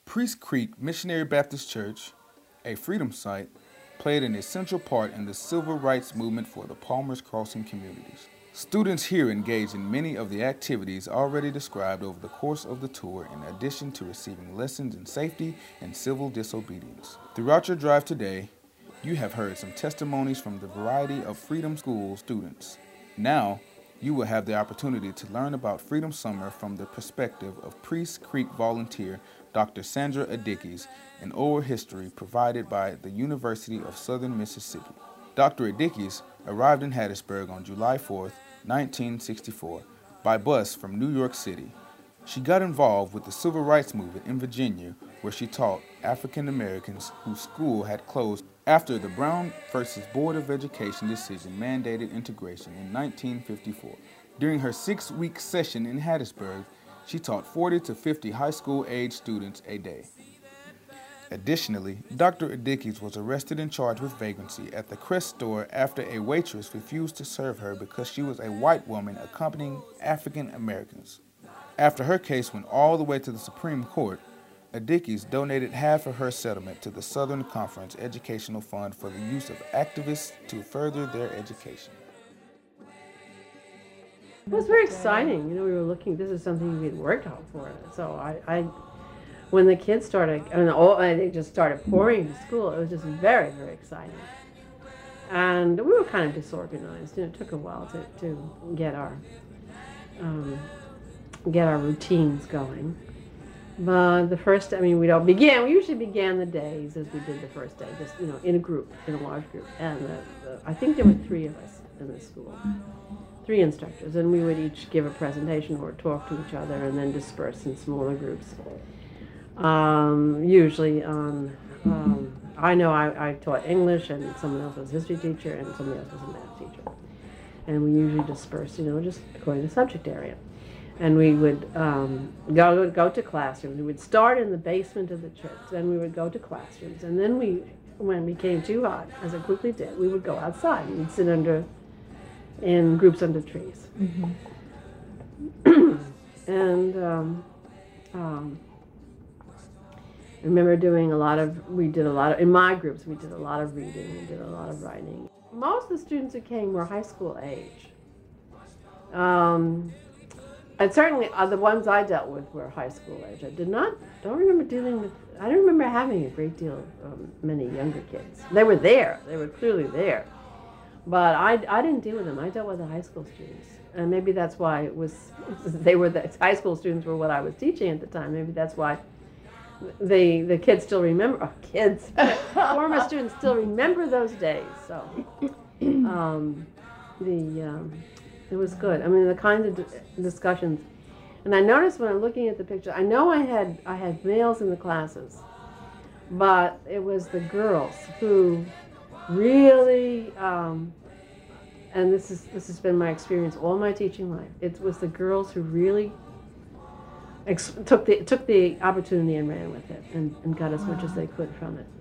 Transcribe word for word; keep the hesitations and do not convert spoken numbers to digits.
Priest Creek Missionary Baptist Church, a freedom site, played an essential part in the civil rights movement for the Palmer's Crossing communities. Students here engaged in many of the activities already described over the course of the tour, in addition to receiving lessons in safety and civil disobedience. Throughout your drive today, you have heard some testimonies from the variety of Freedom School students. Now, you will have the opportunity to learn about Freedom Summer from the perspective of Priest Creek volunteer Doctor Sandra Adikis, an oral history provided by the University of Southern Mississippi. Doctor Adikis arrived in Hattiesburg on July fourth, nineteen sixty-four, by bus from New York City. She got involved with the civil rights movement in Virginia, where she taught African Americans whose school had closed after the Brown versus Board of Education decision mandated integration in nineteen fifty-four. During her six-week session in Hattiesburg, she taught forty to fifty high school-age students a day. Additionally, Doctor Adikis was arrested and charged with vagrancy at the Crest store after a waitress refused to serve her because she was a white woman accompanying African Americans. After her case went all the way to the Supreme Court, Adikis donated half of her settlement to the Southern Conference Educational Fund for the use of activists to further their education. It was very exciting. You know, we were looking, this is something we had worked on for. So I, I when the kids started, I mean, all, they just started pouring to school, it was just very, very exciting. And we were kind of disorganized. You know, it took a while to, to get our um, get our routines going. But the first, I mean, we don't begin, we usually began the days as we did the first day, just, you know, in a group, in a large group. And the, the, I think there were three of us in the school, three instructors, and we would each give a presentation or talk to each other and then disperse in smaller groups. Um, usually on, um, I know I, I taught English, and someone else was a history teacher, and somebody else was a math teacher. And we usually dispersed, you know, just according to subject area. And we would um, go, go to classrooms. We would start in the basement of the church, then we would go to classrooms, and then we, when it became too hot, as it quickly did, we would go outside. We'd sit under, in groups under trees. Mm-hmm. and um, um, I remember doing a lot of, we did a lot of, in my groups, we did a lot of reading, we did a lot of writing. Most of the students who came were high school age. Um, And certainly uh, the ones I dealt with were high school age. I did not, don't remember dealing with, I don't remember having a great deal of um, many younger kids. They were there, they were clearly there. But I, I didn't deal with them, I dealt with the high school students. And maybe that's why it was, they were, the high school students were what I was teaching at the time. Maybe that's why the, the kids still remember, oh, kids, former students still remember those days. So um, the, um, it was good. I mean, the kinds of discussions. And I noticed when I'm looking at the picture, I know I had I had males in the classes, but it was the girls who really, um, and this is this has been my experience all my teaching life. It was the girls who really ex took the took the opportunity and ran with it, and, and got as much as they could from it.